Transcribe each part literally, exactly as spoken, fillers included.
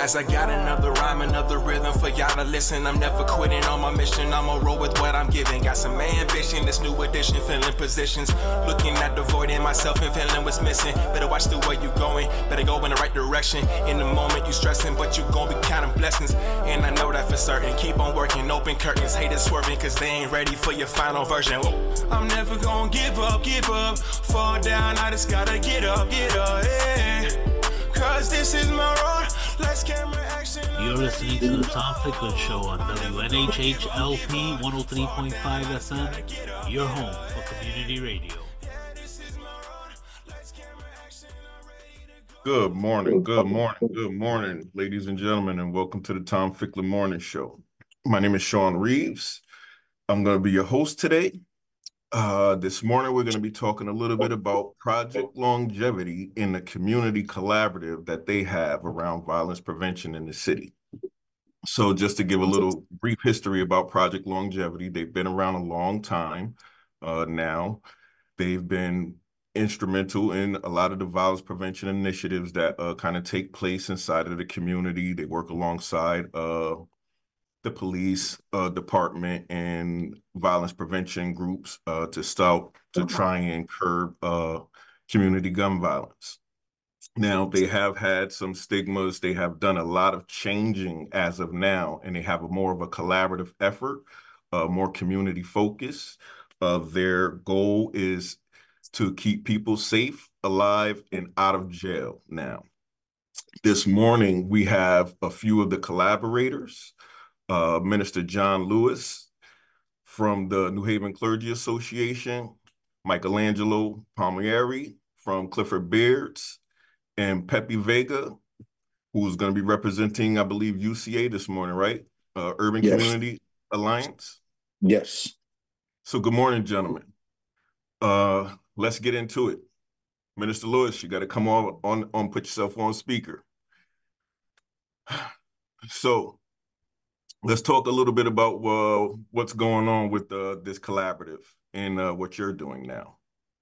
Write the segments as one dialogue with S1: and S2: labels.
S1: As I got another rhyme, another rhythm for y'all to listen. I'm never quitting on my mission. I'ma roll with what I'm giving. Got some ambition, this new edition, filling positions. Looking at the void in myself and feeling what's missing. Better watch the way you going, better go in the right direction. In the moment you stressing, but you gon' be counting blessings. And I know that for certain. Keep on working, open curtains, haters swerving, cause they ain't ready for your final version. Whoa. I'm never gonna give up, give up. Fall down, I just gotta get up, get up, yeah. Cause this is my road. Let's camera action.
S2: You're listening to the Tom Ficklin Show on W N H H L P one oh three point five F M, your home for community radio.
S3: Good morning, good morning, good morning, ladies and gentlemen, and welcome to the Tom Ficklin Morning Show. My name is Sean Reeves. I'm going to be your host today. Uh, this morning, we're going to be talking a little bit about Project Longevity in the community collaborative that they have around violence prevention in the city. So just to give a little brief history about Project Longevity, they've been around a long time uh, now. They've been instrumental in a lot of the violence prevention initiatives that uh, kind of take place inside of the community. They work alongside uh, the police uh, department and violence prevention groups uh, to start to try and curb uh, community gun violence. Now, they have had some stigmas. They have done a lot of changing as of now, and they have a more of a collaborative effort, uh, more community focus. Uh, their goal is to keep people safe, alive, and out of jail now. This morning, we have a few of the collaborators. Uh, Minister John Lewis from the New Haven Clergy Association, Michelangelo Palmieri from Clifford Beards, and Pepe Vega, who's going to be representing, I believe, U C A this morning, right? Uh, Urban yes. Community Alliance?
S4: Yes.
S3: So good morning, gentlemen. Uh, let's get into it. Minister Lewis, you got to come on, on, on, put yourself on speaker. So, let's talk a little bit about uh, what's going on with uh, this collaborative and uh, what you're doing now.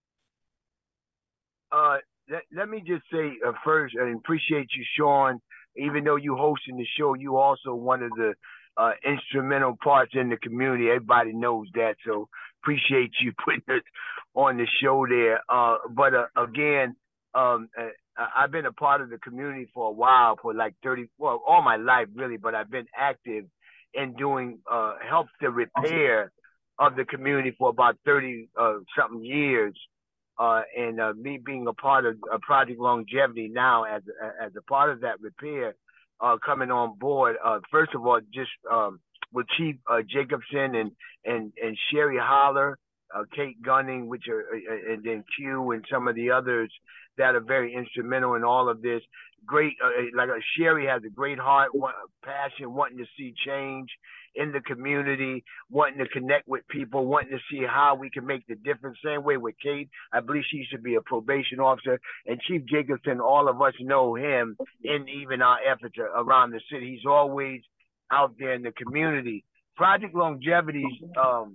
S5: Uh, let, let me just say uh, first, I appreciate you, Sean. Even though you hosting the show, you also one of the uh, instrumental parts in the community. Everybody knows that, so appreciate you putting it on the show there. Uh, but uh, again, um, uh, I've been a part of the community for a while, for like thirty, well, all my life really, but I've been active in doing uh, help the repair of the community for about thirty uh, something years. Uh, and uh, me being a part of uh, Project Longevity now as, as a part of that repair, uh, coming on board, uh, first of all, just um, with Chief uh, Jacobson and, and, and Sherry Holler, uh, Kate Gunning, which are, uh, and then Q and some of the others that are very instrumental in all of this. Great, uh, like uh, Sherry has a great heart, passion, wanting to see change in the community, wanting to connect with people, wanting to see how we can make the difference. Same way with Kate. I believe she used to be a probation officer. And Chief Jacobson, all of us know him in even our efforts around the city. He's always out there in the community. Project Longevity's um,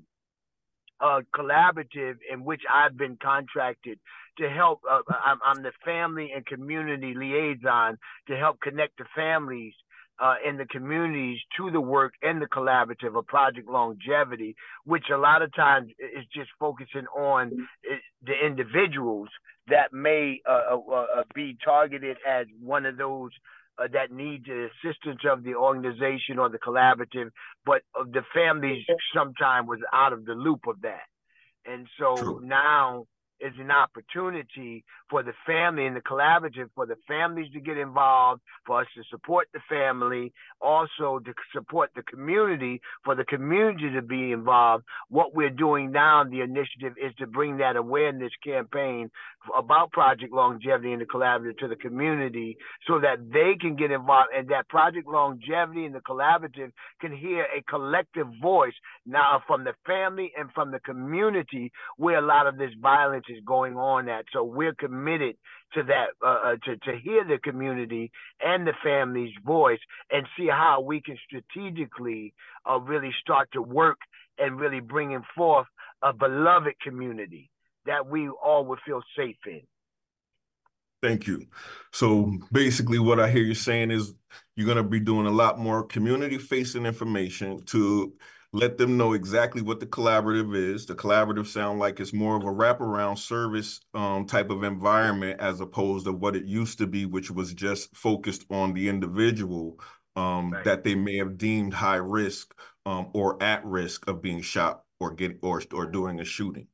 S5: uh, collaborative in which I've been contracted to help. Uh, I'm, I'm the family and community liaison to help connect the families uh, in the communities to the work and the collaborative of Project Longevity, which a lot of times is just focusing on the individuals that may uh, uh, be targeted as one of those Uh, that need the assistance of the organization or the collaborative, but uh, the families sometimes was out of the loop of that. And so True. Now is an opportunity for the family and the collaborative, for the families to get involved, for us to support the family, also to support the community, for the community to be involved. What we're doing now, the initiative, is to bring that awareness campaign about Project Longevity and the collaborative to the community so that they can get involved, and that Project Longevity and the collaborative can hear a collective voice now from the family and from the community where a lot of this violence is going on at. So we're committed to that, uh, to, to hear the community and the family's voice and see how we can strategically uh, really start to work and really bringing forth a beloved community that we all would feel safe in.
S3: Thank you. So basically what I hear you saying is you're going to be doing a lot more community-facing information to let them know exactly what the collaborative is. The collaborative sound like it's more of a wraparound service um, type of environment as opposed to what it used to be, which was just focused on the individual um, right. that they may have deemed high risk um, or at risk of being shot or get or or doing a shooting.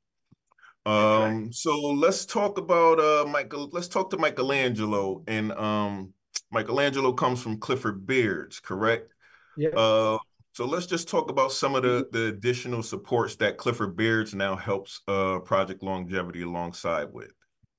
S3: Um, right. So let's talk about uh Michael. Let's talk to Michelangelo. And um Michelangelo comes from Clifford Beards, correct?
S4: Yeah.
S3: Uh so let's just talk about some of the the additional supports that Clifford Beards now helps uh Project Longevity alongside with.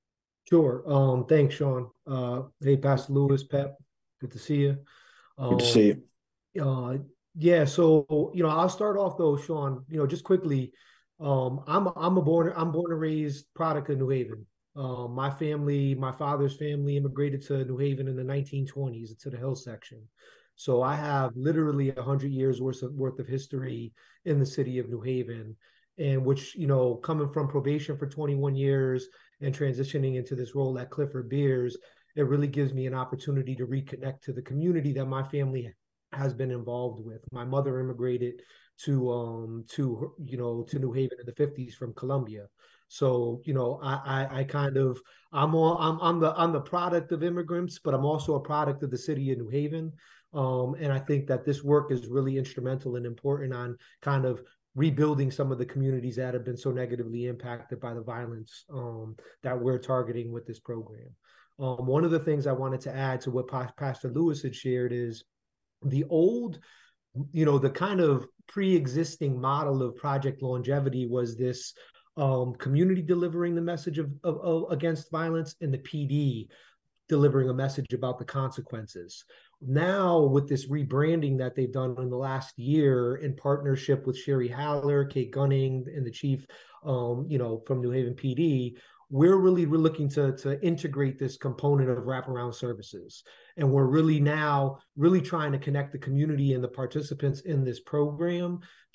S4: Sure. Um, thanks, Sean. Uh hey, Pastor Lewis, Pep, good to see you. Um,
S6: good to see you.
S4: Uh yeah, so you know, I'll start off though, Sean, you know, just quickly. Um, I'm I'm a born I'm born and raised product of New Haven. Um, my family, my father's family, immigrated to New Haven in the nineteen twenties to the Hill section. So I have literally a hundred years worth of worth of history in the city of New Haven, and which you know, coming from probation for twenty-one years and transitioning into this role at Clifford Beers, it really gives me an opportunity to reconnect to the community that my family has been involved with. My mother immigrated to um to you know to New Haven in the fifties from Colombia. So you know I I, I kind of I'm all I'm I'm the I'm the product of immigrants, but I'm also a product of the city of New Haven. Um, and I think that this work is really instrumental and important on kind of rebuilding some of the communities that have been so negatively impacted by the violence um, that we're targeting with this program. Um, one of the things I wanted to add to what pa- Pastor Lewis had shared is the old, you know, the kind of pre-existing model of Project Longevity was this um, community delivering the message of, of, of against violence and the P D delivering a message about the consequences. Now, with this rebranding that they've done in the last year in partnership with Sherry Haller, Kate Gunning, and the chief, um, you know, from New Haven P D, we're really we're looking to, to integrate this component of wraparound services. And we're really now really trying to connect the community and the participants in this program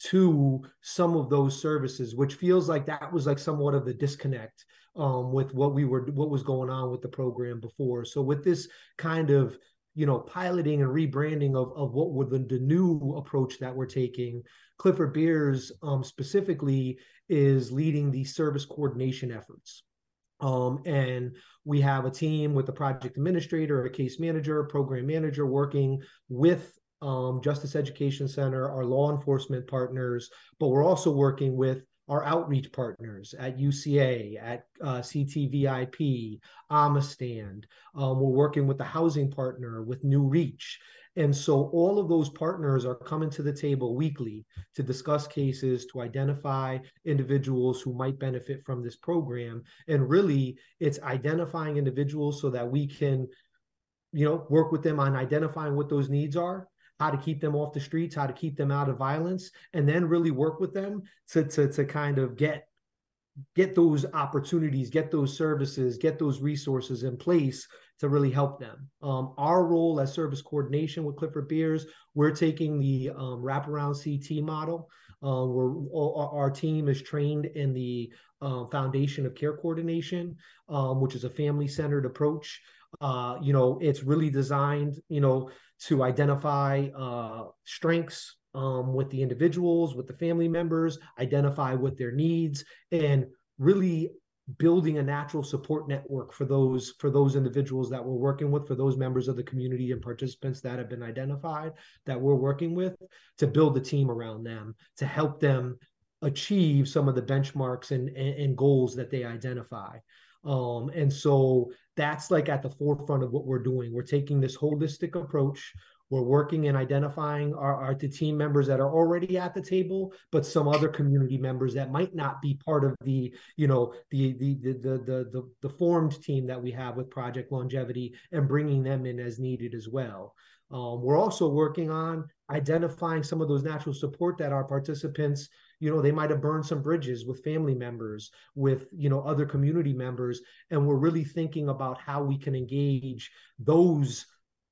S4: to some of those services, which feels like that was like somewhat of the disconnect um, with what we were, what was going on with the program before. So with this kind of, you know, piloting and rebranding of, of what were the, the new approach that we're taking, Clifford Beers um, specifically is leading the service coordination efforts. Um, and we have a team with a project administrator, a case manager, a program manager working with um, Justice Education Center, our law enforcement partners, but we're also working with our outreach partners at U C A, at uh, C T V I P, Amastand. Um, we're working with the housing partner, with New Reach. And so all of those partners are coming to the table weekly to discuss cases, to identify individuals who might benefit from this program. And really, it's identifying individuals so that we can, you know, work with them on identifying what those needs are, how to keep them off the streets, how to keep them out of violence, and then really work with them to, to, to kind of get, get those opportunities, get those services, get those resources in place to really help them. Um, our role as service coordination with Clifford Beers, we're taking the um, wraparound C T model. Uh, we're, our, our team is trained in the uh, Foundation of Care Coordination, um, which is a family-centered approach. Uh, you know, it's really designed, you know, to identify uh, strengths um, with the individuals, with the family members, identify what their needs, and really building a natural support network for those for those individuals that we're working with, for those members of the community and participants that have been identified that we're working with, to build a team around them, to help them achieve some of the benchmarks and, and, and goals that they identify. Um, and so that's like at the forefront of what we're doing. We're taking this holistic approach. We're working and identifying our, our the team members that are already at the table, but some other community members that might not be part of the, you know, the the the the the, the formed team that we have with Project Longevity, and bringing them in as needed as well. Um, we're also working on identifying some of those natural support that our participants, you know, they might have burned some bridges with family members, with, you know, other community members, and we're really thinking about how we can engage those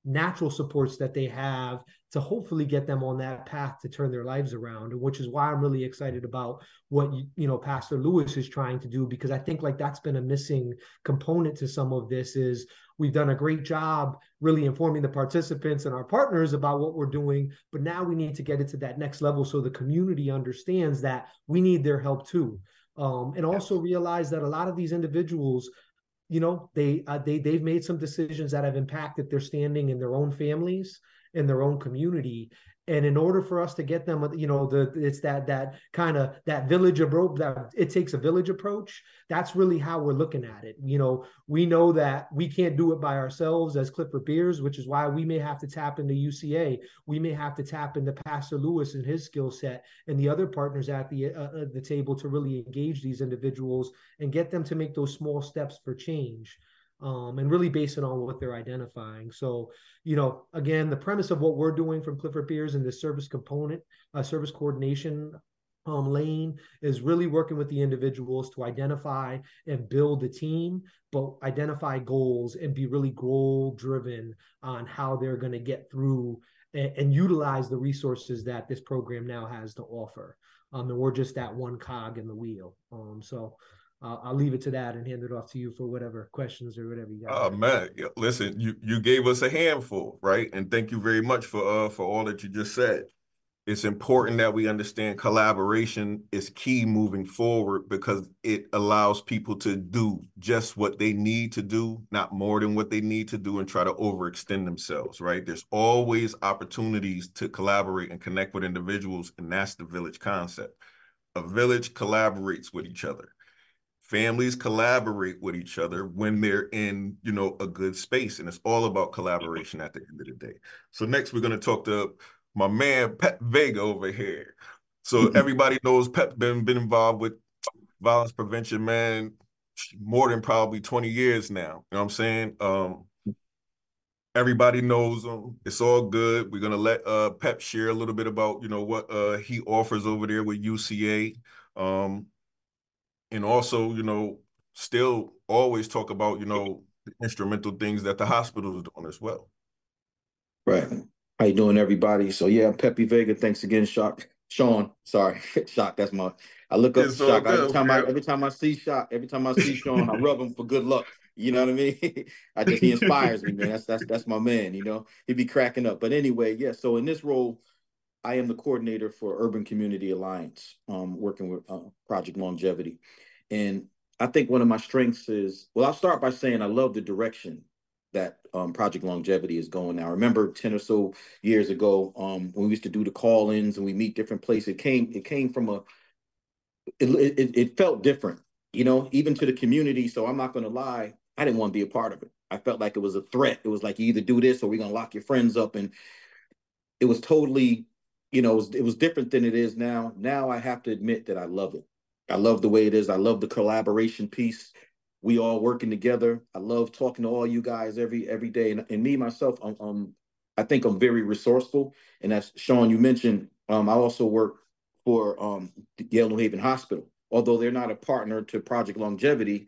S4: natural supports that they have to hopefully get them on that path to turn their lives around, which is why I'm really excited about what, you know, Pastor Lewis is trying to do, because I think like that's been a missing component to some of this. Is we've done a great job really informing the participants and our partners about what we're doing, but now we need to get it to that next level so the community understands that we need their help too. Um, and also realize that a lot of these individuals, you know, they uh, they they've made some decisions that have impacted their standing in their own families, in their own community. And in order for us to get them, you know, the it's that that kind of that village approach, that it takes a village approach. That's really how we're looking at it. You know, we know that we can't do it by ourselves as Clifford Beers, which is why we may have to tap into U C A. We may have to tap into Pastor Lewis and his skill set and the other partners at the uh, the table to really engage these individuals and get them to make those small steps for change. Um, and really base it on what they're identifying. So, you know, again, the premise of what we're doing from Clifford Beers in the service component, uh, service coordination um, lane is really working with the individuals to identify and build the team, but identify goals and be really goal driven on how they're going to get through and, and utilize the resources that this program now has to offer. Um, and we're just that one cog in the wheel. Um, so, Uh, I'll leave it to that and hand it off to you for whatever questions or whatever you got.
S3: Oh man, listen, you you gave us a handful, right? And thank you very much for uh for all that you just said. It's important that we understand collaboration is key moving forward, because it allows people to do just what they need to do, not more than what they need to do, and try to overextend themselves, right? There's always opportunities to collaborate and connect with individuals, and that's the village concept. A village collaborates with each other. Families collaborate with each other when they're in, you know, a good space, and it's all about collaboration at the end of the day. So next, we're going to talk to my man, Pep Vega over here. So everybody knows Pep been, been involved with violence prevention, man, more than probably twenty years now. You know what I'm saying? Um, everybody knows him. It's all good. We're going to let uh, Pep share a little bit about, you know, what uh, he offers over there with U C A. Um, And also, you know, still always talk about, you know, the instrumental things that the hospital is doing as well.
S6: Right. How you doing, everybody? So yeah, Pepe Vega. Thanks again, Shock. Sean. Sorry, Shock. That's my. I look up
S3: It's
S6: Shock
S3: all good,
S6: every time. I
S3: man.
S6: every time I see Shock. Every time I see Sean, I rub him for good luck. You know what I mean? I just he inspires me, man. That's that's that's my man. You know, he be cracking up. But anyway, yeah. So in this role, I am the coordinator for Urban Community Alliance, um, working with uh, Project Longevity. And I think one of my strengths is, well, I'll start by saying I love the direction that um, Project Longevity is going now. I remember ten or so years ago um, when we used to do the call-ins and we meet different places. It came, it came from a, it, it, it felt different, you know, even to the community. So I'm not going to lie, I didn't want to be a part of it. I felt like it was a threat. It was like, you either do this or we're going to lock your friends up. And it was totally, you know, it was, it was different than it is now. Now I have to admit that I love it. I love the way it is. I love the collaboration piece. We all working together. I love talking to all you guys every every day. And, and me, myself, I'm, um, I think I'm very resourceful. And as Sean, you mentioned, um, I also work for um, Yale New Haven Hospital. Although they're not a partner to Project Longevity,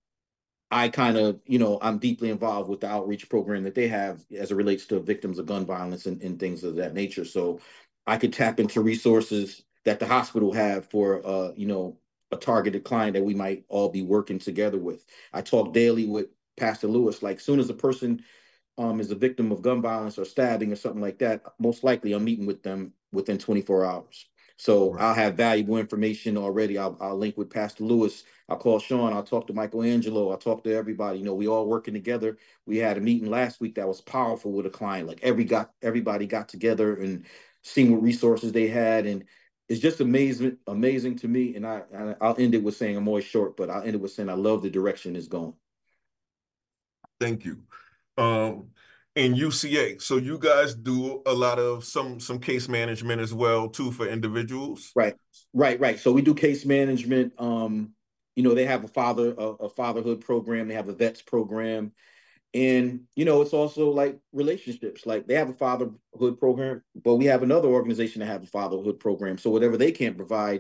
S6: I kind of, you know, I'm deeply involved with the outreach program that they have as it relates to victims of gun violence and, and things of that nature. So I could tap into resources that the hospital have for, uh, you know, a targeted client that we might all be working together with. I talk daily with Pastor Lewis. Like, soon as a person um, is a victim of gun violence or stabbing or something like that, most likely I'm meeting with them within twenty-four hours. So right. I'll have valuable information already. I'll, I'll link with Pastor Lewis. I'll call Sean. I'll talk to Michelangelo. I'll talk to everybody. You know, we all working together. We had a meeting last week that was powerful with a client. Like every got everybody got together and seeing what resources they had, and it's just amazing, amazing to me. And I, I'll end it with saying, I'm always short, but I'll end it with saying I love the direction it's going.
S3: Thank you. Um, and U C A, so you guys do a lot of some some case management as well too for individuals.
S6: Right, right, right. So we do case management. Um, you know, they have a father a, a fatherhood program. They have a vets program. And, you know, it's also like relationships, like they have a fatherhood program, but we have another organization that have a fatherhood program. So whatever they can't provide,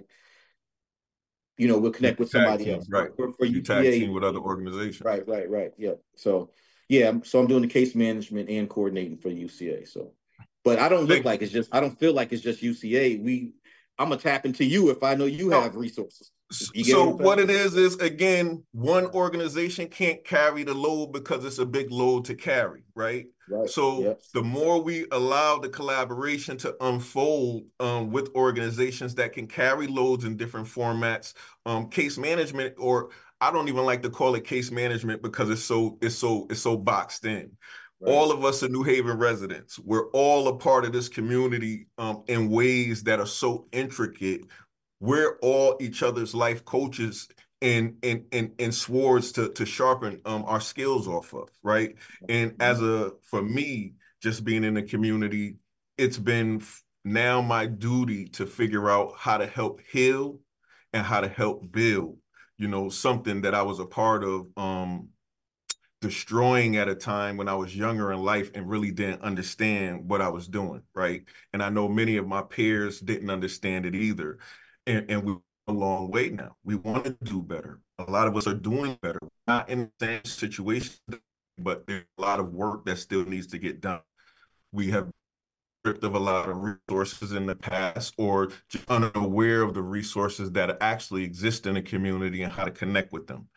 S6: you know, we'll connect with somebody
S3: team,
S6: else.
S3: Right.
S6: For, for
S3: you
S6: U C A,
S3: tag team with other organizations.
S6: Right, right, right. Yeah. So Yeah, so I'm doing the case management and coordinating for U C A. So, but I don't look like it's just, I don't feel like it's just U C A. We, I'm gonna tap into you if I know you
S3: No.
S6: have resources. You get
S3: So
S6: what,
S3: what it is is, again, one organization can't carry the load because it's a big load to carry, right?
S6: Right.
S3: So
S6: Yep.
S3: the more we allow the collaboration to unfold um, with organizations that can carry loads in different formats, um, case management, or I don't even like to call it case management because it's so it's so it's so boxed in.
S6: Right.
S3: All of us are New Haven residents. We're all a part of this community um, in ways that are so intricate. We're all each other's life coaches and and and, and swords to to sharpen um, our skills off of, right? And as a for me, just being in the community, it's been now my duty to figure out how to help heal and how to help build. You know, something that I was a part of um, destroying at a time when I was younger in life and really didn't understand what I was doing, right? And I know many of my peers didn't understand it either. And, and we're a long way now. We want to do better. A lot of us are doing better. We're not in the same situation, but there's a lot of work that still needs to get done. We have stripped of a lot of resources in the past, or just unaware of the resources that actually exist in the community and how to connect with them.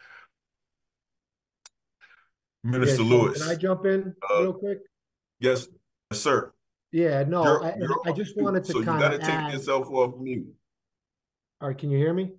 S3: Minister
S4: Yeah, Sean,
S3: Lewis.
S4: can I jump in
S3: uh,
S4: real quick?
S3: Yes, sir.
S4: Yeah, no,
S3: You're,
S4: I,
S3: you're
S4: I just wanted to
S3: so
S4: kind
S3: you
S4: of
S3: got to take
S4: add.
S3: yourself off mute.
S4: All right, can you hear me?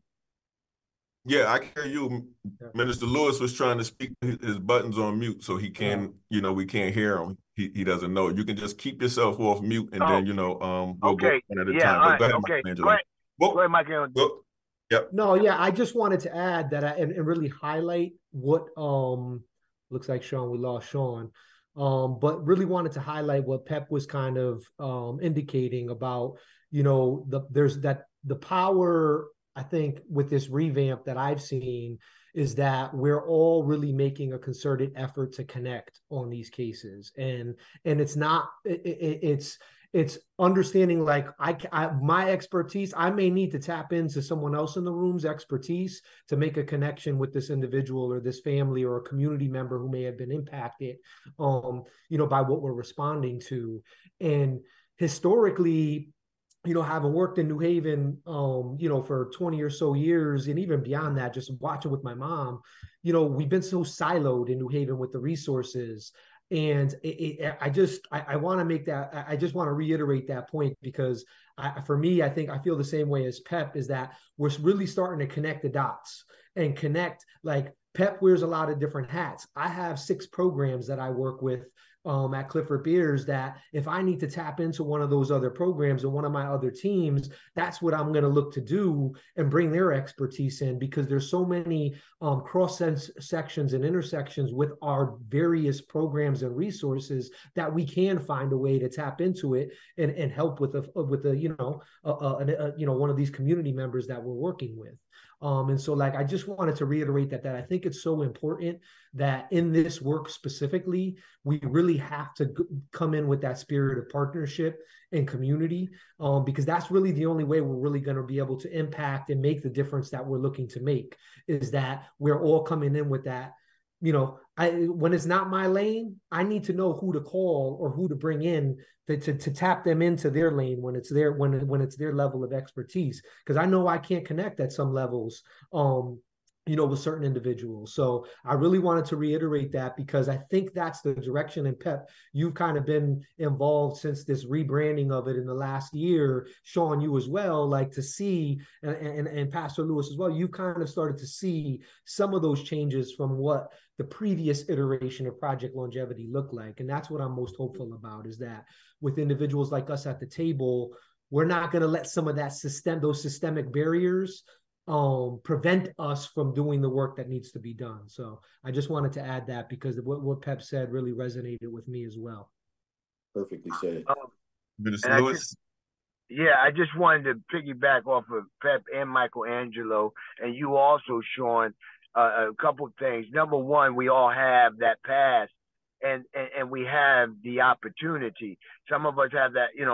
S3: Yeah, I can hear you.
S4: Yeah.
S3: Minister Lewis was trying to speak. His buttons on mute, so he can,
S4: Oh.
S3: you know, we can't hear him. He he doesn't know. You can just keep yourself off mute, and
S5: Oh.
S3: then you know, um, we'll
S5: Okay.
S3: go one at a
S5: Yeah,
S3: time.
S5: all
S3: But
S5: right.
S3: go ahead,
S5: Okay.
S3: Michelangelo.
S5: Go ahead.
S3: Well,
S5: Go ahead, Michael.
S3: go. Yep.
S4: No, yeah, I just wanted to add that I, and, and really highlight what um looks like Sean, we lost Sean. Um, but really wanted to highlight what Pep was kind of um indicating about, you know, the there's that the power, I think, with this revamp that I've seen is that we're all really making a concerted effort to connect on these cases. And and it's not it, it, it's it's understanding like I, I my expertise, I may need to tap into someone else in the room's expertise to make a connection with this individual or this family or a community member who may have been impacted um you know by what we're responding to. And historically, you know, having worked in New Haven, um, you know, for twenty or so years, and even beyond that, just watching with my mom, you know, we've been so siloed in New Haven with the resources. And it, it, I just, I, I want to make that, I just want to reiterate that point because I, for me, I think I feel the same way as Pep, is that we're really starting to connect the dots and connect, like Pep wears a lot of different hats. I have six programs that I work with um, at Clifford Beers that if I need to tap into one of those other programs or one of my other teams, that's what I'm going to look to do and bring their expertise in, because there's so many um, cross sections and intersections with our various programs and resources that we can find a way to tap into it and, and help with a, with a, you know, a, a, a, you know, one of these community members that we're working with. Um, and so like, I just wanted to reiterate that, that I think it's so important that in this work specifically, we really have to g- come in with that spirit of partnership and community, um, because that's really the only way we're really going to be able to impact and make the difference that we're looking to make, is that we're all coming in with that. You know, I when it's not my lane, I need to know who to call or who to bring in to, to, to tap them into their lane when it's their when when it's their level of expertise. Because I know I can't connect at some levels, um, you know, with certain individuals. So I really wanted to reiterate that, because I think that's the direction. And Pep, you've kind of been involved since this rebranding of it in the last year. Sean, you as well, like to see, and, and, and Pastor Lewis as well, you've kind of started to see some of those changes from what the previous iteration of Project Longevity looked like. And that's what I'm most hopeful about, is that with individuals like us at the table, we're not going to let some of that system, those systemic barriers um, prevent us from doing the work that needs to be done. So I just wanted to add that, because what, what Pep said really resonated with me as well.
S6: Perfectly said.
S5: Um,
S3: Minister
S5: and I
S3: Lewis.
S5: just, yeah, I just wanted to piggyback off of Pep and Michelangelo, and you also, Sean, uh, a couple of things. Number one, we all have that past, and, and and we have the opportunity. Some of us have that, you know,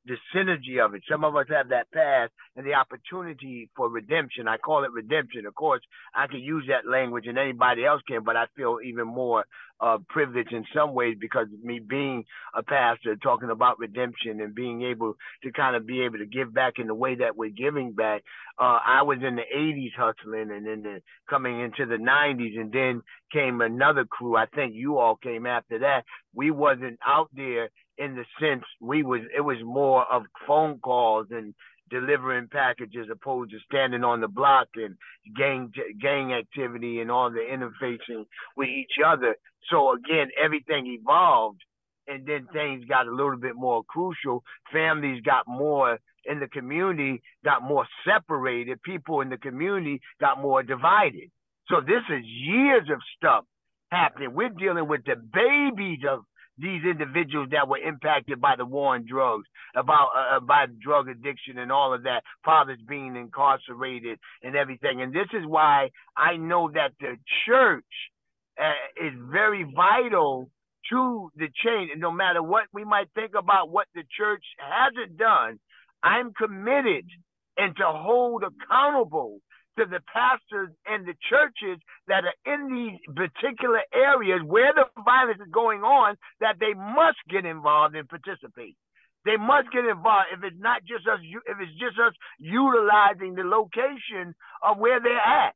S5: the synergy of it. Some of us have that past and the opportunity for redemption. I call it redemption. Of course, I can use that language and anybody else can, but I feel even more uh, privileged in some ways because of me being a pastor, talking about redemption and being able to kind of be able to give back in the way that we're giving back. Uh, I was in the eighties hustling and then the, coming into the nineties, and then came another crew. I think you all came after that. We wasn't out there in the sense we was, it was more of phone calls and delivering packages opposed to standing on the block and gang gang activity and all the interfacing with each other. So again, everything evolved, and then things got a little bit more crucial. Families got more in the community, got more separated. People in the community got more divided. So this is years of stuff happening. We're dealing with the babies of these individuals that were impacted by the war on drugs, about uh, by drug addiction and all of that, fathers being incarcerated and everything. And this is why I know that the church uh, is very vital to the change. And no matter what we might think about what the church hasn't done, I'm committed and to hold accountable to the pastors and the churches that are in these particular areas where the violence is going on, that they must get involved and participate. They must get involved. If it's not just us, if it's just us utilizing the location of where they're at.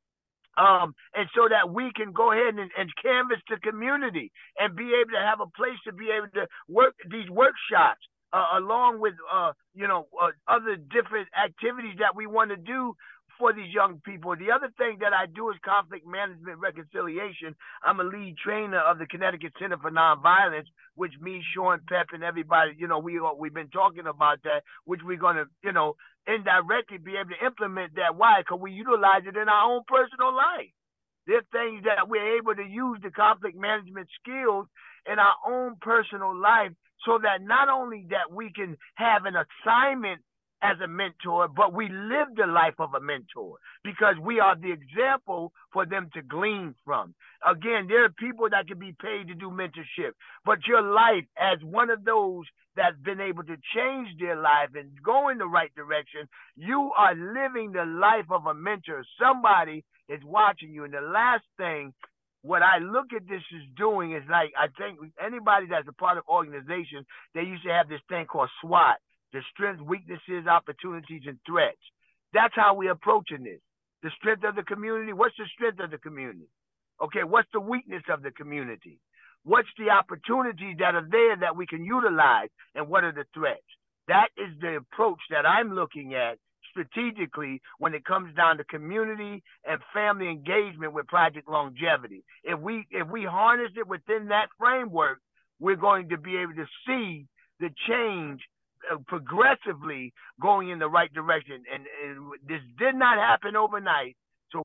S5: Um, and so that we can go ahead and, and canvas the community and be able to have a place to be able to work these workshops uh, along with, uh, you know, uh, other different activities that we want to do for these young people. The other thing that I do is conflict management reconciliation. I'm a lead trainer of the Connecticut Center for Nonviolence, which me, Sean, Pep, and everybody, you know, we, we've been talking about that, which we're going to, you know, indirectly be able to implement that. Why? Because we utilize it in our own personal life. There are things that we're able to use the conflict management skills in our own personal life so that not only that we can have an assignment as a mentor, but we live the life of a mentor because we are the example for them to glean from. Again, there are people that can be paid to do mentorship, but your life as one of those that's been able to change their life and go in the right direction, you are living the life of a mentor. Somebody is watching you. And the last thing, what I look at this is doing is like, I think anybody that's a part of organizations, they used to have this thing called SWOT. The strengths, weaknesses, opportunities, and threats. That's how we're approaching this. The strength of the community. What's the strength of the community? Okay, what's the weakness of the community? What's the opportunities that are there that we can utilize? And what are the threats? That is the approach that I'm looking at strategically when it comes down to community and family engagement with Project Longevity. If we, if we harness it within that framework, we're going to be able to see the change progressively going in the right direction, and, and this did not happen overnight. So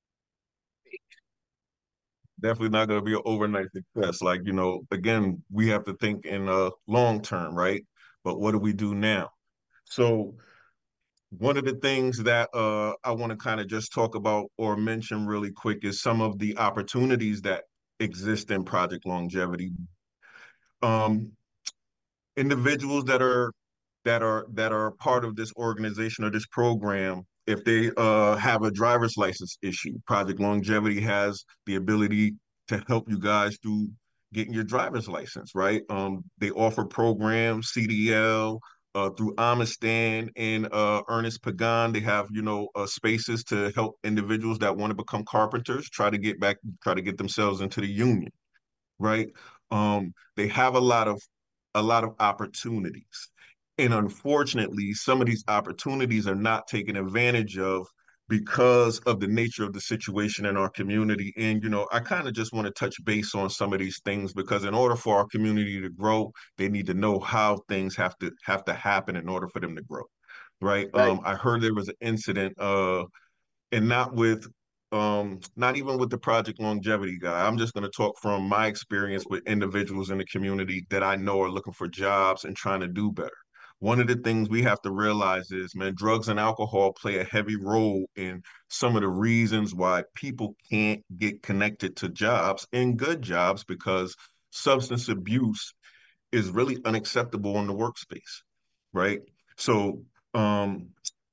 S3: definitely not going to be an overnight success. Like, you know, again, we have to think in a long term, right? But what do we do now? So one of the things that uh, I want to kind of just talk about or mention really quick is some of the opportunities that exist in Project Longevity. Um, individuals that are that are that are part of this organization or this program, if they uh, have a driver's license issue, Project Longevity has the ability to help you guys through getting your driver's license, right? Um, they offer programs, C D L, uh, through Amistan and uh, Ernest Pagan. They have, you know, uh, spaces to help individuals that want to become carpenters, try to get back, try to get themselves into the union, right? Um, they have a lot of a lot of opportunities. And unfortunately, some of these opportunities are not taken advantage of because of the nature of the situation in our community. And, you know, I kind of just want to touch base on some of these things because in order for our community to grow, they need to know how things have to have to happen in order for them to grow, right?
S5: Right.
S3: Um, I heard there was an incident, uh, and not with um, not even with the Project Longevity guy. I'm just going to talk from my experience with individuals in the community that I know are looking for jobs and trying to do better. One of the things we have to realize is, man, drugs and alcohol play a heavy role in some of the reasons why people can't get connected to jobs and good jobs because substance abuse is really unacceptable in the workspace. right? So um,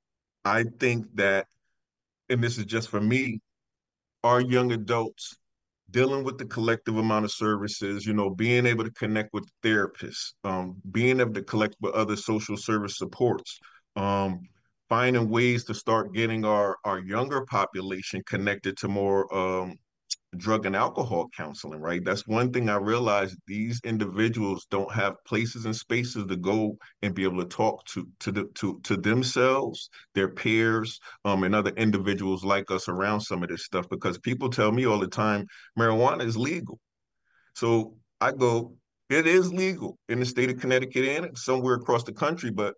S3: I think that, and this is just for me, our young adults dealing with the collective amount of services, you know, being able to connect with therapists, um, being able to collect with other social service supports, um, finding ways to start getting our, our younger population connected to more um, drug and alcohol counseling, right? That's one thing I realized. These individuals don't have places and spaces to go and be able to talk to to the, to to themselves, their peers, um, and other individuals like us around some of this stuff. Because people tell me all the time, marijuana is legal. So I go, it is legal in the state of Connecticut and somewhere across the country. But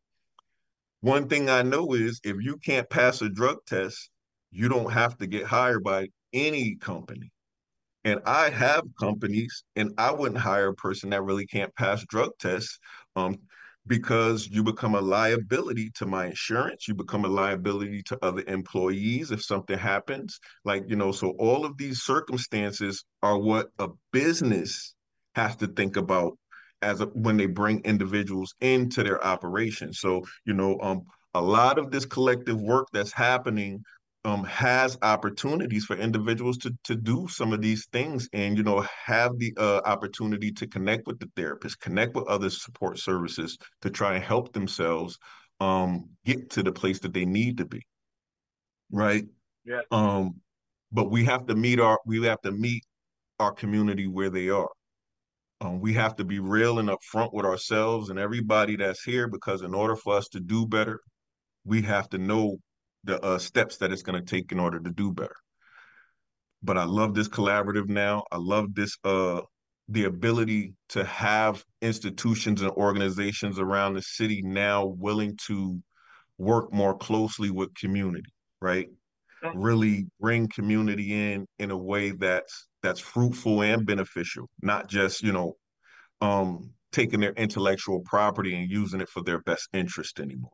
S3: one thing I know is if you can't pass a drug test, you don't have to get hired by any company. And I have companies, and I wouldn't hire a person that really can't pass drug tests, um, because you become a liability to my insurance. You become a liability to other employees if something happens. Like, you know, so all of these circumstances are what a business has to think about as a, when they bring individuals into their operation. So, you know, um, a lot of this collective work that's happening um, has opportunities for individuals to to do some of these things, and you know, have the uh, opportunity to connect with the therapist, connect with other support services to try and help themselves um, get to the place that they need to be, right?
S5: Yeah.
S3: Um, but we have to meet our we have to meet our community where they are. Um, we have to be real and upfront with ourselves and everybody that's here, because in order for us to do better, we have to know the uh, steps that it's going to take in order to do better. But I love this collaborative now. I love this uh the ability to have institutions and organizations around the city now willing to work more closely with community, right? Really bring community in in a way that's that's fruitful and beneficial, not just, you know, um taking their intellectual property and using it for their best interest anymore.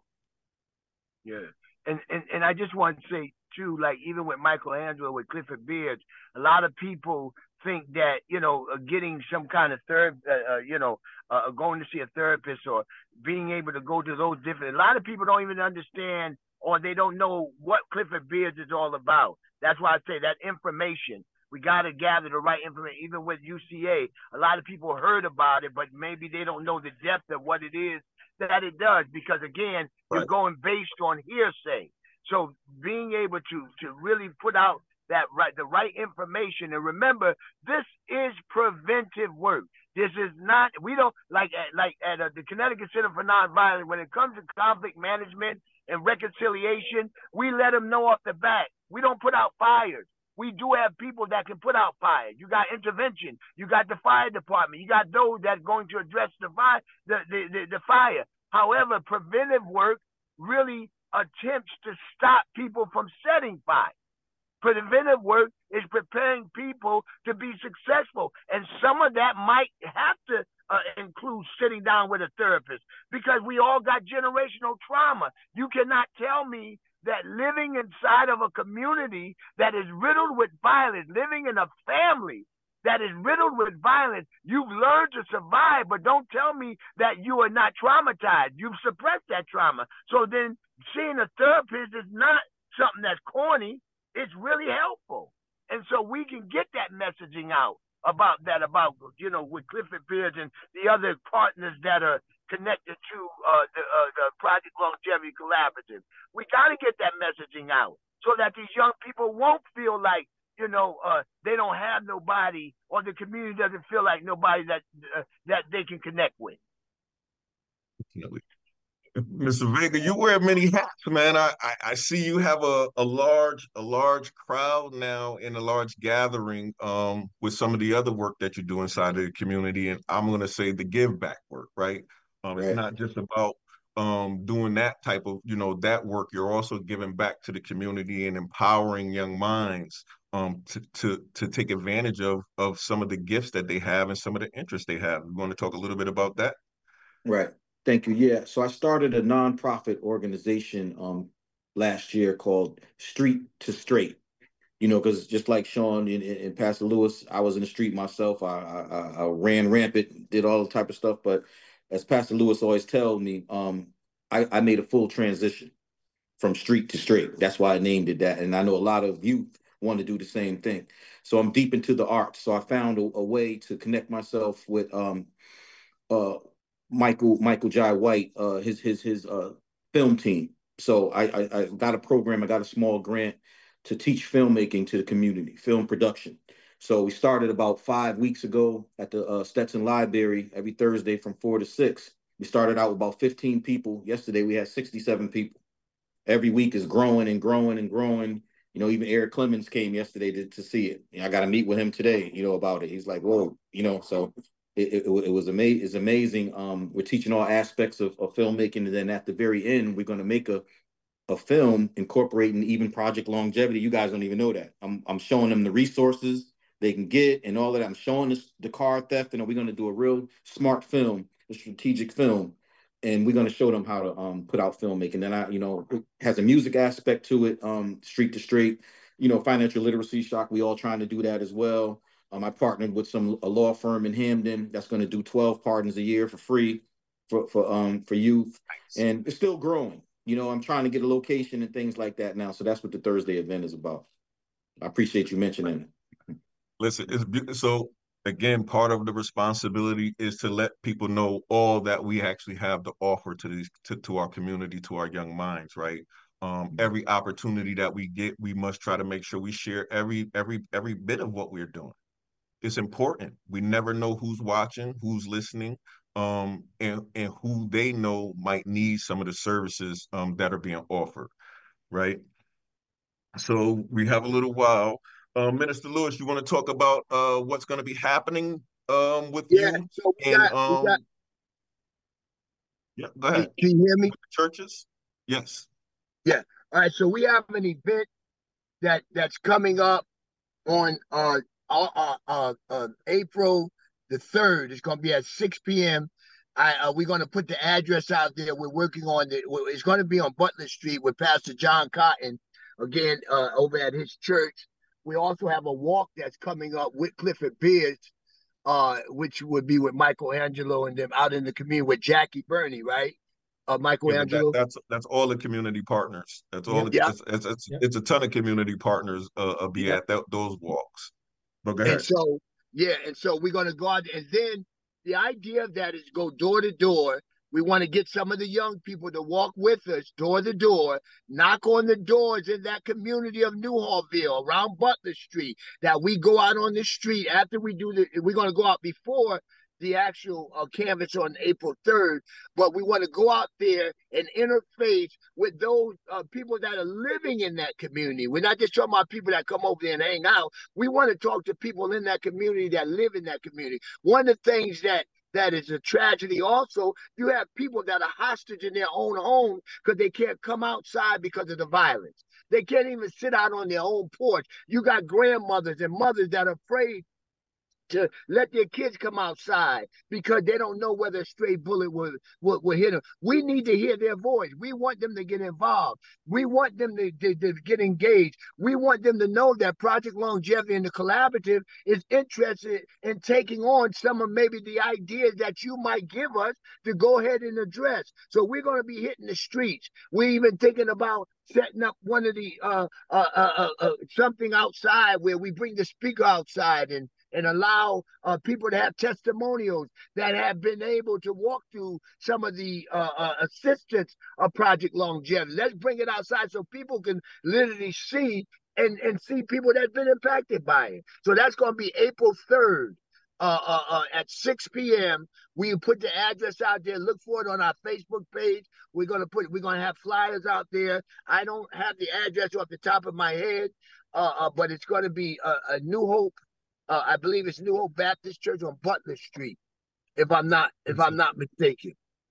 S5: Yeah. And, and and I just want to say too, like even with Michelangelo, with Clifford Beards, a lot of people think that, you know, uh, getting some kind of third, uh, uh, you know, uh, going to see a therapist or being able to go to those different, a lot of people don't even understand, or they don't know what Clifford Beards is all about. That's why I say that information, we got to gather the right information. Even with U C A, a lot of people heard about it, but maybe they don't know the depth of what it is that it does, because again, you're
S3: Right.
S5: going based on hearsay. So being able to to really put out that right the right information, and remember, this is preventive work. This is not, we don't like at, like at uh, the Connecticut Center for Nonviolence, when it comes to conflict management and reconciliation, we let them know off the bat. We don't put out fires. We do have people that can put out fire. You got intervention. You got the fire department. You got those that are going to address the fire. The, the, the, the fire. However, preventive work really attempts to stop people from setting fire. Preventive work is preparing people to be successful, and some of that might have to uh, include sitting down with a therapist, because we all got generational trauma. You cannot tell me that living inside of a community that is riddled with violence, living in a family that is riddled with violence, you've learned to survive, but don't tell me that you are not traumatized. You've suppressed that trauma. So then seeing a therapist is not something that's corny. It's really helpful. And so we can get that messaging out about that, about, you know, with Clifford Beards and the other partners that are connected to uh, the, uh, the Project Longevity Collaborative. We got to get that messaging out so that these young people won't feel like, you know, uh, they don't have nobody, or the community doesn't feel like nobody that uh, that they can connect with.
S3: Mister Vega, you wear many hats, man. I, I, I see you have a, a large a large crowd now in a large gathering um, with some of the other work that you do inside of the community, and I'm going to say the give back work, right? Um, it's
S6: Right.
S3: not just about um, doing that type of, you know, that work. You're also giving back to the community and empowering young minds um, to to to take advantage of of some of the gifts that they have and some of the interests they have. You want to talk a little bit about that?
S6: Right. Thank you. Yeah. So I started a nonprofit organization um last year called Street to Straight. You know, because just like Sean and, and Pastor Lewis, I was in the street myself. I, I I ran rampant, did all the type of stuff. But as Pastor Lewis always tells me, um, I, I made a full transition from street to straight. That's why I named it that. And I know a lot of youth want to do the same thing. So I'm deep into the arts. So I found a, a way to connect myself with um uh Michael Michael Jai White, uh his his his uh film team. So I, I I got a program, I got a small grant to teach filmmaking to the community, film production. So we started about five weeks ago at the uh, Stetson Library every Thursday from four to six. We started out with about fifteen people. Yesterday we had sixty-seven people. Every week is growing and growing and growing. You know, even Eric Clemens came yesterday to, to see it. You know, I got to meet with him today, you know, about it. He's like, whoa, you know, so it, it, it was amazing. It's amazing. Um, we're teaching all aspects of, of filmmaking. And then at the very end, we're going to make a, a film incorporating even Project Longevity. You guys don't even know that. I'm, I'm showing them the resources they can get and all of that. I'm showing this, the car theft, and we're going to do a real smart film, a strategic film. And we're going to show them how to um, put out filmmaking. Then I, you know, it has a music aspect to it, um, street to straight, you know, financial literacy shock. We all trying to do that as well. Um, I partnered with some a law firm in Hamden that's going to do twelve pardons a year for free for for um for youth, and it's still growing. You know, I'm trying to get a location and things like that now. So that's what the Thursday event is about. I appreciate you mentioning it.
S3: Listen, it's so. Again, part of the responsibility is to let people know all that we actually have to offer to these to, to our community, to our young minds, right? Um, every opportunity that we get, we must try to make sure we share every every every bit of what we're doing. It's important. We never know who's watching, who's listening, um, and and who they know might need some of the services um, that are being offered, right? So we have a little while. Uh, Minister Lewis, you want to talk about uh, what's going to be happening um, with
S5: Yeah,
S3: you
S5: so we
S3: and
S5: got, we
S3: um,
S5: got,
S3: yeah, go
S5: can,
S3: ahead.
S5: can you hear me?
S3: Churches? Yes.
S5: Yeah. All right, so we have an event that that's coming up on uh uh uh, uh, uh April the third. It's going to be at six p m I uh, we're going to put the address out there. We're working on it. It's going to be on Butler Street with Pastor John Cotton, again, uh, over at his church. We also have a walk that's coming up with Clifford Beard, uh, which would be with Michael Angelo and them out in the community with Jackie Burney, right? Uh, Michael
S3: Yeah, but that,
S5: Angelo.
S3: that's that's all the community partners. That's all.
S4: Yep.
S3: The,
S5: Yeah.
S3: it's, it's, it's,
S4: Yep.
S3: it's a ton of community partners uh, uh be
S5: Yeah.
S3: at that, those walks. But go
S5: And
S3: ahead.
S5: so, yeah, and so we're going to go out, and then the idea of that is go door to door. We want to get some of the young people to walk with us door to door, knock on the doors in that community of Newhallville around Butler Street. That we go out on the street after we do the, we're going to go out before the actual uh, canvas on April third, but we want to go out there and interface with those uh, people that are living in that community. We're not just talking about people that come over there and hang out. We want to talk to people in that community that live in that community. One of the things that that is a tragedy also, you have people that are hostage in their own homes because they can't come outside because of the violence. They can't even sit out on their own porch. You got grandmothers and mothers that are afraid to let their kids come outside because they don't know whether a stray bullet will, will, will hit them. We need to hear their voice. We want them to get involved. We want them to, to, to get engaged. We want them to know that Project Longevity and the Collaborative is interested in taking on some of maybe the ideas that you might give us to go ahead and address. So we're going to be hitting the streets. We're even thinking about setting up one of the uh, uh, uh, uh, something outside where we bring the speaker outside and and allow uh, people to have testimonials that have been able to walk through some of the uh, uh, assistance of Project Longevity. Let's bring it outside so people can literally see and, and see people that have been impacted by it. So that's going to be April third. Uh, uh, uh, at six p m We put the address out there. Look for it on our Facebook page. We're gonna put. We're gonna have flyers out there. I don't have the address off the top of my head, uh, uh, but it's gonna be a, a New Hope. Uh, I believe it's New Hope Baptist Church on Butler Street, if I'm not if I'm not mistaken.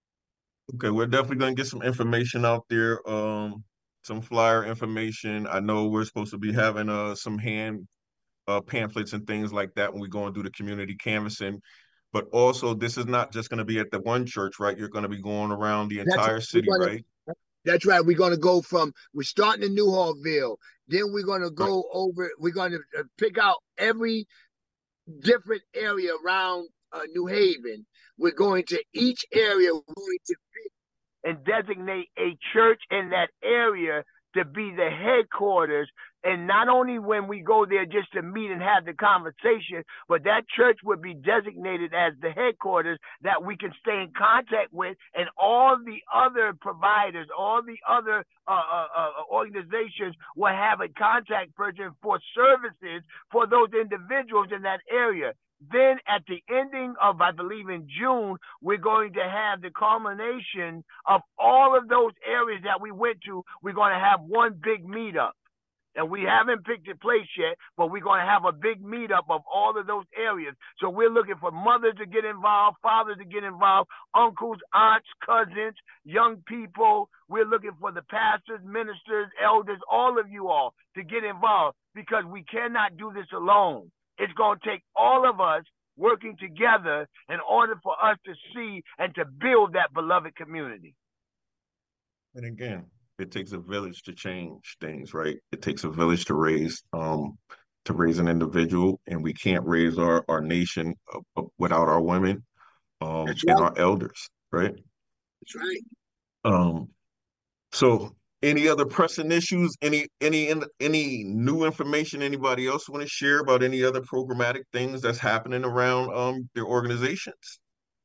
S3: Okay, we're definitely going to get some information out there, um, some flyer information. I know we're supposed to be having uh some hand uh pamphlets and things like that when we go and do the community canvassing. But also, this is not just going to be at the one church, right? You're going to be going around the
S5: That's
S3: entire city,
S5: gonna,
S3: right?
S5: That's right. We're gonna go from we're starting in Newhallville. Then we're gonna go
S3: Right.
S5: over. We're gonna pick out every different area around uh, New Haven. We're going to each area. We're going to pick and designate a church in that area to be the headquarters. And not only when we go there just to meet and have the conversation, but that church would be designated as the headquarters that we can stay in contact with, and all the other providers, all the other uh, uh, uh, organizations will have a contact person for services for those individuals in that area. Then at the ending of, I believe in June, we're going to have the culmination of all of those areas that we went to. We're going to have one big meetup. And we haven't picked a place yet, but we're going to have a big meetup of all of those areas. So we're looking for mothers to get involved, fathers to get involved, uncles, aunts, cousins, young people. We're looking for the pastors, ministers, elders, all of you all to get involved, because we cannot do this alone. It's going to take all of us working together in order for us to see and to build that beloved community.
S3: And again, it takes a village to change things, right? It takes a village to raise um to raise an individual, and we can't raise our our nation uh, without our women um
S7: That's
S3: and
S7: right.
S3: our elders, right?
S7: That's right.
S3: Um, so any other pressing issues? Any any any new information anybody else want to share about any other programmatic things that's happening around um their organizations?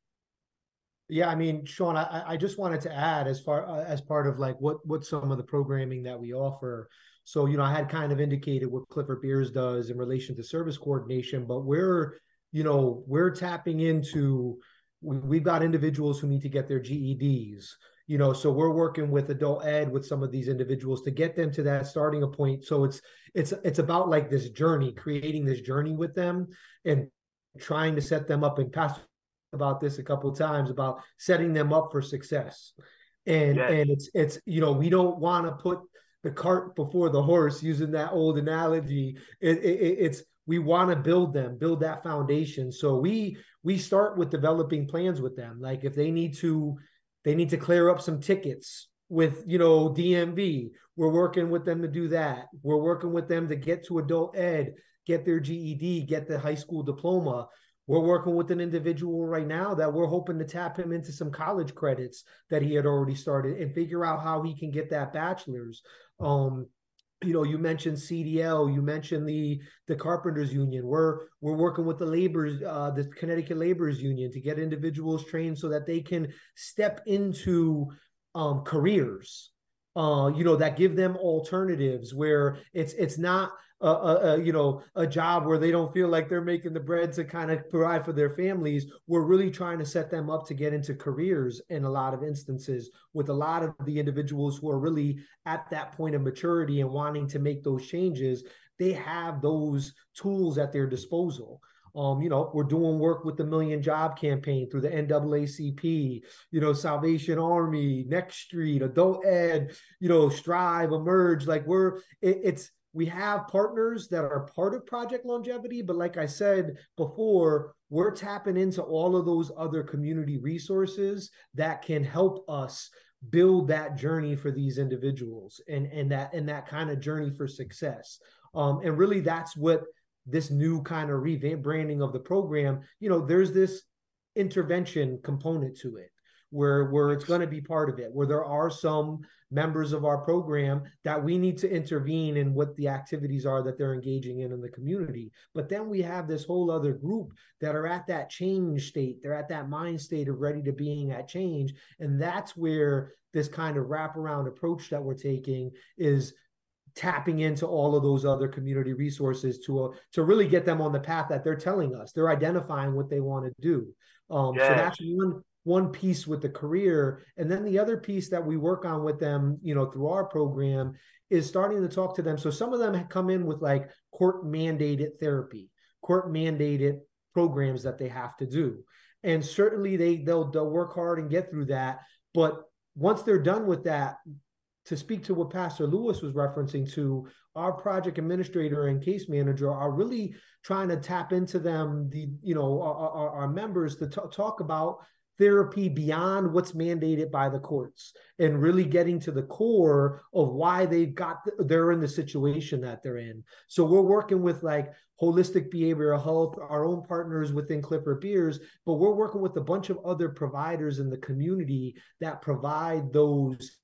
S4: Yeah, I mean, Sean, I, I just wanted to add as far uh, as part of like what what some of the programming that we offer. So, you know, I had kind of indicated what Clifford Beers does in relation to service coordination, but we're, you know, we're tapping into, we, we've got individuals who need to get their G E Ds, you know, so we're working with adult ed with some of these individuals to get them to that starting a point. So it's it's it's about like this journey, creating this journey with them and trying to set them up. And Pastor about this a couple of times about setting them up for success. And yes. and it's it's you know, we don't want to put the cart before the horse, using that old analogy. It, it, it's we want to build them, build that foundation. So we we start with developing plans with them. Like if they need to they need to clear up some tickets with, you know, D M V, we're working with them to do that. We're working with them to get to adult ed, get their G E D, get the high school diploma. We're working with an individual right now that we're hoping to tap him into some college credits that he had already started and figure out how he can get that bachelor's. Um, you know, you mentioned C D L, you mentioned the the Carpenters Union. We're we're working with the laborers, uh, the Connecticut Laborers Union, to get individuals trained so that they can step into um, careers. Uh, you know, that give them alternatives where it's it's not a, a, a you know a job where they don't feel like they're making the bread to kind of provide for their families. We're really trying to set them up to get into careers in a lot of instances, with a lot of the individuals who are really at that point of maturity and wanting to make those changes. They have those tools at their disposal. Um, you know, we're doing work with the Million Job Campaign through the N double A C P, you know, Salvation Army, Next Street, Adult Ed, you know, Strive, Emerge. Like we're, it, it's, we have partners that are part of Project Longevity, but like I said before, we're tapping into all of those other community resources that can help us build that journey for these individuals and, and that, and that kind of journey for success. Um, and really that's what this new kind of rebranding of the program, you know, there's this intervention component to it where, where it's going to be part of it, where there are some members of our program that we need to intervene in what the activities are that they're engaging in in the community. But then we have this whole other group that are at that change state. They're at that mind state of ready to being at change. And that's where this kind of wraparound approach that we're taking is tapping into all of those other community resources to uh, to really get them on the path that they're telling us. They're identifying what they want to do. Um, yes. So that's one one piece with the career. And then the other piece that we work on with them, you know, through our program is starting to talk to them. So some of them come in with like court mandated therapy, court mandated programs that they have to do. And certainly they they'll they'll work hard and get through that. But once they're done with that, to speak to what Pastor Lewis was referencing to, our project administrator and case manager are really trying to tap into them, the you know, our, our, our members to t- talk about therapy beyond what's mandated by the courts and really getting to the core of why they've got they're in the situation that they're in. So we're working with like holistic behavioral health, our own partners within Clipper Beers, but we're working with a bunch of other providers in the community that provide those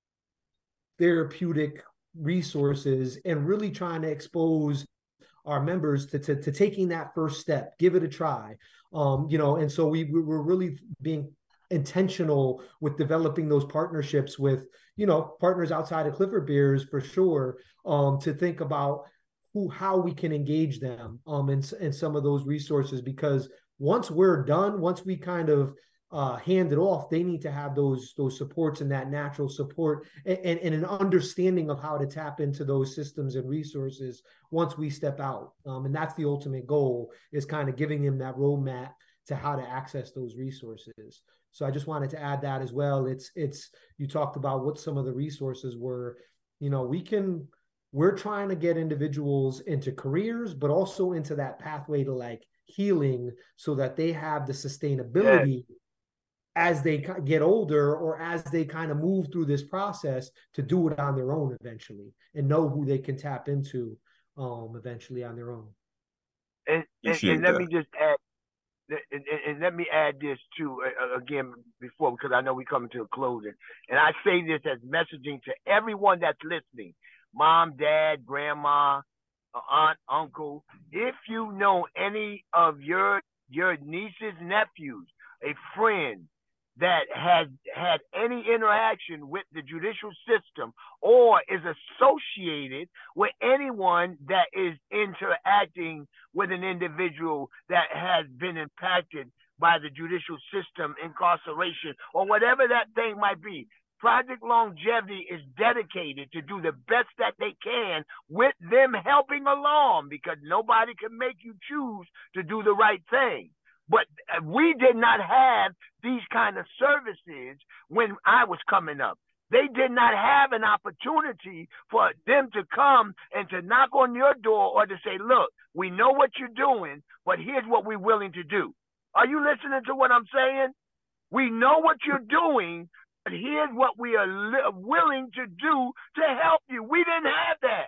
S4: therapeutic resources and really trying to expose our members to, to, to taking that first step, give it a try. Um, you know, and so we, we're really being intentional with developing those partnerships with, you know, partners outside of Clifford Beers for sure, um, to think about who, how we can engage them um, in, in some of those resources, because once we're done, once we kind of uh, hand it off, they need to have those, those supports and that natural support and, and, and an understanding of how to tap into those systems and resources once we step out. Um, and that's the ultimate goal, is kind of giving them that roadmap to how to access those resources. So I just wanted to add that as well. It's, it's, you talked about what some of the resources were. You know, we can, we're trying to get individuals into careers, but also into that pathway to like healing so that they have the sustainability yeah. as they get older or as they kind of move through this process to do it on their own eventually and know who they can tap into um, eventually on their own.
S5: And, and, and let me just add, and, and let me add this too, uh, again, before, because I know we're coming to a closing. And I say this as messaging to everyone that's listening, mom, dad, grandma, aunt, uncle. If you know any of your, your nieces, nephews, a friend that has had any interaction with the judicial system or is associated with anyone that is interacting with an individual that has been impacted by the judicial system, incarceration, or whatever that thing might be, Project Longevity is dedicated to do the best that they can with them helping along, because nobody can make you choose to do the right thing. But we did not have these kind of services when I was coming up. They did not have an opportunity for them to come and to knock on your door or to say, look, we know what you're doing, but here's what we're willing to do. Are you listening to what I'm saying? We know what you're doing, but here's what we are li- willing to do to help you. We didn't have that.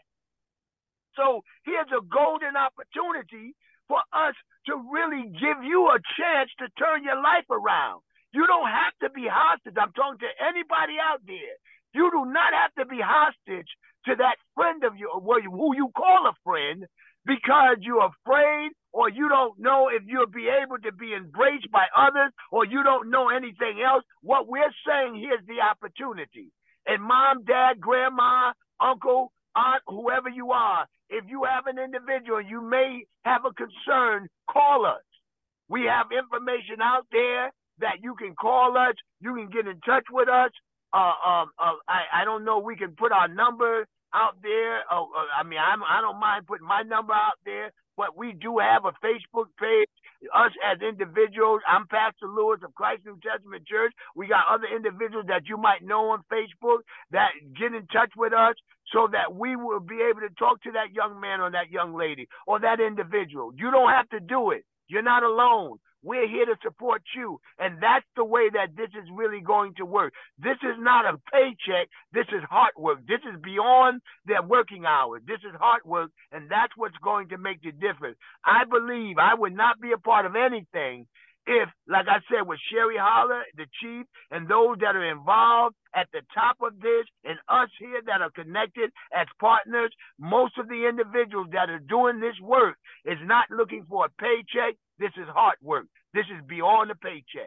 S5: So here's a golden opportunity for us to really give you a chance to turn your life around. You don't have to be hostage. I'm talking to anybody out there. You do not have to be hostage to that friend of yours, who you call a friend, because you're afraid or you don't know if you'll be able to be embraced by others or you don't know anything else. What we're saying, here's the opportunity. And mom, dad, grandma, uncle, aunt, whoever you are, if you have an individual, you may have a concern, call us. We have information out there that you can call us. You can get in touch with us. Uh, um, uh, I, I don't know. We can put our number out there. Uh, uh, I mean, I'm, I don't mind putting my number out there, but we do have a Facebook page. Us as individuals, I'm Pastor Lewis of Christ New Testament Church. We got other individuals that you might know on Facebook that get in touch with us so that we will be able to talk to that young man or that young lady or that individual. You don't have to do it. You're not alone. We're here to support you. And that's the way that this is really going to work. This is not a paycheck. This is hard work. This is beyond their working hours. This is hard work, and that's what's going to make the difference. I believe I would not be a part of anything if, like I said, with Sherry Holler, the chief, and those that are involved at the top of this, and us here that are connected as partners, most of the individuals that are doing this work is not looking for a paycheck. This is hard work. This is beyond a paycheck.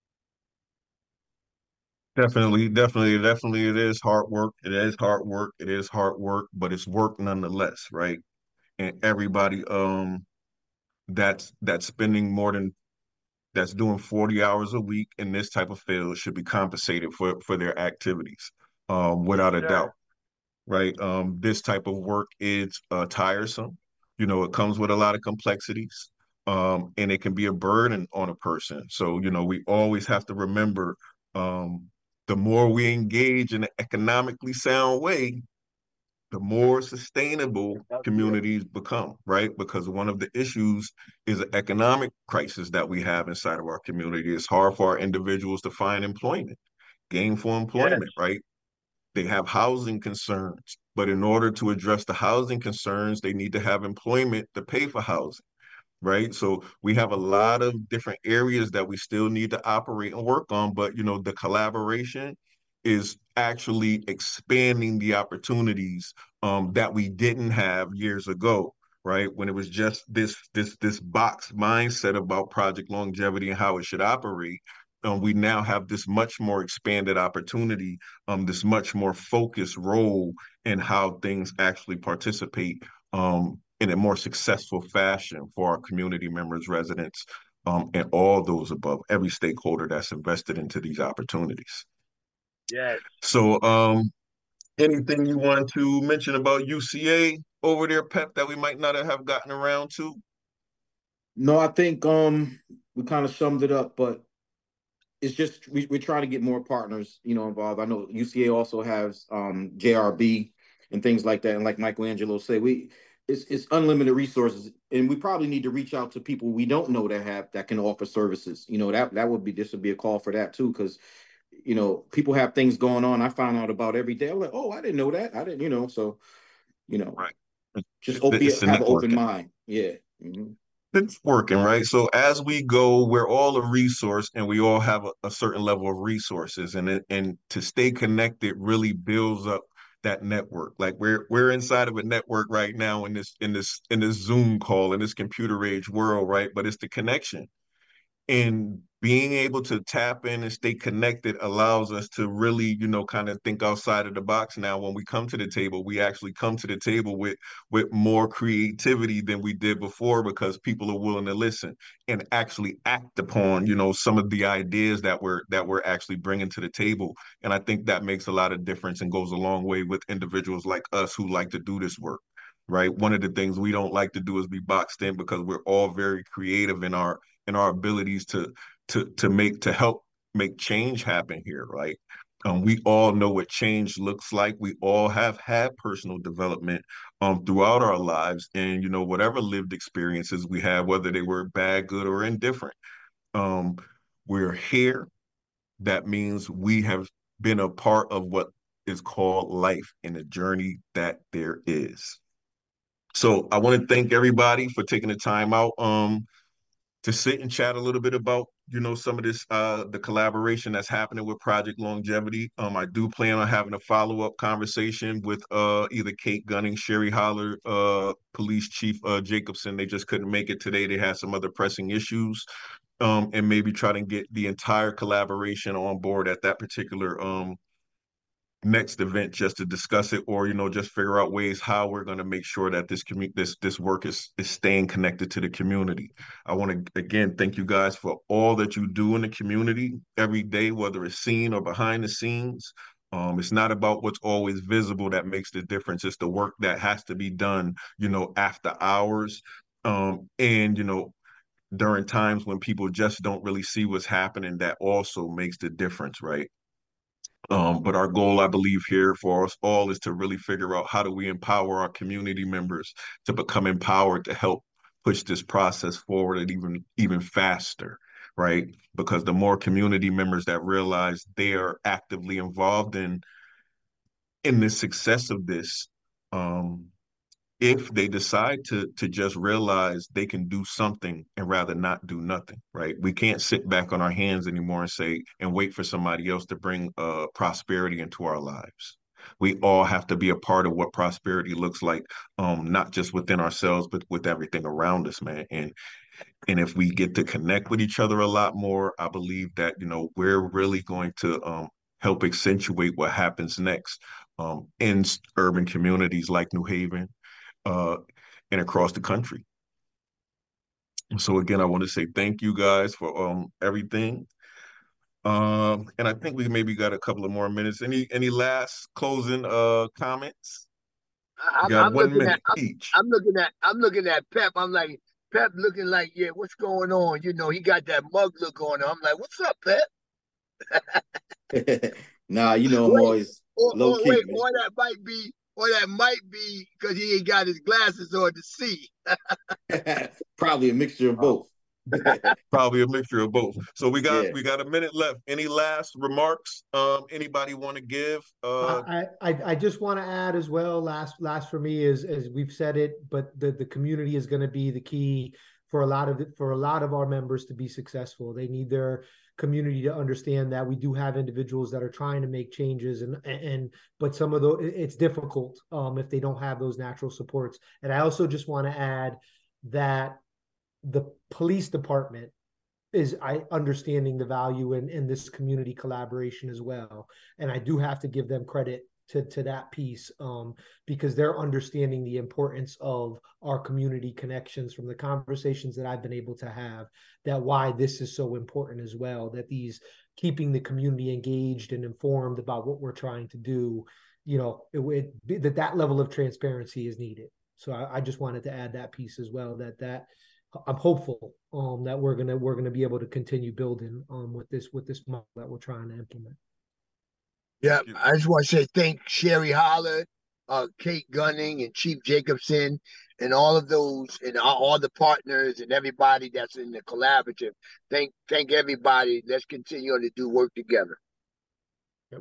S3: Definitely, definitely, definitely it is hard work. It is hard work. It is hard work, but it's work nonetheless, right? And everybody um that's that's spending more than that's doing forty hours a week in this type of field should be compensated for for their activities, um, without a
S5: Yeah.
S3: doubt, right? Um, this type of work is uh, tiresome. You know, it comes with a lot of complexities, um, and it can be a burden on a person. So, you know, we always have to remember, um, the more we engage in an economically sound way, the more sustainable communities become, right? Because one of the issues is an economic crisis that we have inside of our community. It's hard for our individuals to find employment, gainful employment,
S5: Yes.
S3: right? They have housing concerns, but in order to address the housing concerns, they need to have employment to pay for housing, right? So we have a lot of different areas that we still need to operate and work on, but you know, the collaboration is actually expanding the opportunities um, that we didn't have years ago, right? When it was just this this this box mindset about project longevity and how it should operate. Um, we now have this much more expanded opportunity, um, this much more focused role in how things actually participate um, in a more successful fashion for our community members, residents, um, and all those above, every stakeholder that's invested into these opportunities.
S5: Yes.
S3: So, um, anything you want to mention about U C A over there, Pep, that we might not have gotten around to?
S6: No, I think um we kind of summed it up, but it's just we, we're trying to get more partners, you know, involved. I know U C A also has um J R B and things like that. And like Michelangelo said, we it's it's unlimited resources, and we probably need to reach out to people we don't know that have that can offer services. You know, that that would be this would be a call for that too, because you know, people have things going on. I find out about every day. I'm like, oh, I didn't know that. I didn't, you know, so you know,
S3: Right.
S6: just
S3: It's,
S6: open
S3: it's the
S6: have an open
S3: networking.
S6: mind. Yeah. Mm-hmm.
S3: It's working, right? So as we go, we're all a resource and we all have a, a certain level of resources. And it, and to stay connected really builds up that network. Like we're we're inside of a network right now in this in this in this Zoom call in this computer age world, right? But it's the connection. And being able to tap in and stay connected allows us to really, you know, kind of think outside of the box. Now, when we come to the table, we actually come to the table with with more creativity than we did before because people are willing to listen and actually act upon, you know, some of the ideas that we're that we're actually bringing to the table. And I think that makes a lot of difference and goes a long way with individuals like us who like to do this work. Right. One of the things we don't like to do is be boxed in because we're all very creative in our in our abilities to to to make to help make change happen here, right? Um, we all know what change looks like. We all have had personal development um throughout our lives, and you know whatever lived experiences we had, whether they were bad, good, or indifferent, um, we're here. That means we have been a part of what is called life and the journey that there is. So I want to thank everybody for taking the time out. Um, to sit and chat a little bit about you know some of this uh the collaboration that's happening with Project Longevity. um I do plan on having a follow-up conversation with uh either Kate Gunning, Sherry Holler, uh Police Chief uh Jacobson. They just couldn't make it today. They had some other pressing issues, um and maybe try to get the entire collaboration on board at that particular um next event just to discuss it, or you know just figure out ways how we're going to make sure that this commu- this this work is is staying connected to the community. I want to again thank you guys for all that you do in the community every day, whether it's seen or behind the scenes. Um, it's not about what's always visible that makes the difference. It's the work that has to be done, you know, after hours, um, and you know during times when people just don't really see what's happening. That also makes the difference, right? Um, but our goal, I believe, here for us all is to really figure out how do we empower our community members to become empowered to help push this process forward and even even faster, right? Because the more community members that realize they are actively involved in in the success of this, um, if they decide to to just realize they can do something and rather not do nothing, right? We can't sit back on our hands anymore and say and wait for somebody else to bring uh prosperity into our lives. We all have to be a part of what prosperity looks like, um not just within ourselves but with everything around us, man. and and if we get to connect with each other a lot more, I believe that you know we're really going to um help accentuate what happens next um in urban communities like New Haven, uh, and across the country. So again, I want to say thank you guys for um everything. Um, and I think we maybe got a couple of more minutes. Any any last closing uh comments? You
S5: I'm,
S3: got
S5: I'm
S3: one
S5: looking at
S3: minute
S5: I'm,
S3: each.
S5: I'm looking at I'm looking at Pep. I'm like Pep looking like, yeah, what's going on? You know, he got that mug look on him. I'm like, what's up, Pep?
S6: Nah, you know I'm
S5: Wait,
S6: always
S5: or,
S6: low
S5: or wait,
S6: key, man.
S5: or that might be
S7: or that might be because he ain't got his glasses on to see.
S6: Probably a mixture of both.
S3: Probably a mixture of both. So we got
S6: Yeah.
S3: we got a minute left. Any last remarks? Um, anybody want to give? Uh,
S4: I, I I just want to add as well. Last last for me is as we've said it, but the the community is going to be the key for a lot of it, for a lot of our members to be successful. They need their community to understand that we do have individuals that are trying to make changes, and and but some of those it's difficult um, if they don't have those natural supports. And I also just want to add that the police department is I understanding the value in, in this community collaboration as well. And I do have to give them credit to, to that piece um, because they're understanding the importance of our community connections from the conversations that I've been able to have, that why this is so important as well, that these keeping the community engaged and informed about what we're trying to do, you know, it, it, that that level of transparency is needed. So I, I just wanted to add that piece as well, that that I'm hopeful um, that we're gonna we're gonna be able to continue building um, with this with this model that we're trying to implement.
S7: Yeah, I just want to say thank Sherry Holler, uh, Kate Gunning, and Chief Jacobson, and all of those, and all, all the partners and everybody that's in the collaborative. Thank thank everybody. Let's continue to do work together.
S3: Yep.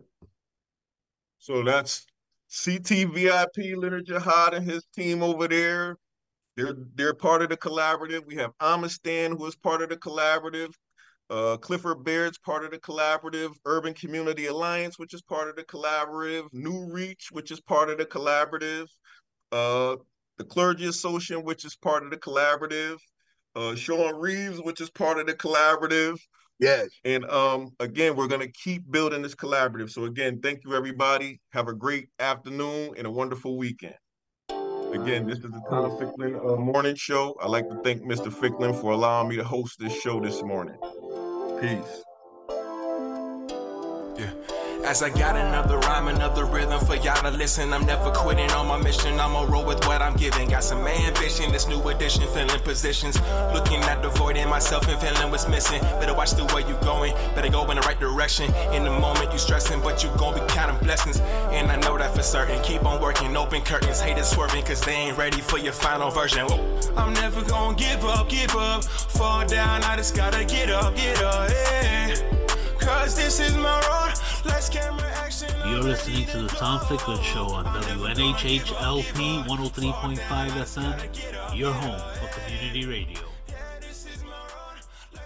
S3: So that's C T V I P, Leonard Jihad and his team over there. They're they're part of the collaborative. We have Amistan, who is part of the collaborative. Uh, Clifford Baird's part of the collaborative. Urban Community Alliance, which is part of the collaborative. New Reach, which is part of the collaborative. Uh, the Clergy Association, which is part of the collaborative. Uh, Sean Reeves, which is part of the collaborative.
S7: Yes.
S3: And um, again, we're going to keep building this collaborative. So again, thank you, everybody. Have a great afternoon and a wonderful weekend. Again, this is the Tom Ficklin uh, Morning Show. I'd like to thank Mister Ficklin for allowing me to host this show this morning. Peace.
S1: Yeah. As I got another rhyme, another rhythm for y'all to listen. I'm never quitting on my mission. I'm gonna roll with what I'm giving. Got some ambition, this new edition, filling positions. Looking at the void in myself and feeling what's missing. Better watch the way you going. Better go in the right direction. In the moment you stressing, but you gon' be counting blessings. And I know that for certain. Keep on working, open curtains. Haters swerving, cause they ain't ready for your final version. Whoa. I'm never gonna give up, give up. Fall down, I just gotta get up, get up, yeah. Cause this is my road. Let's camera action.
S2: You're listening to the Tom Ficklin Show on W N H H L P one oh three point five F M, your home for community radio.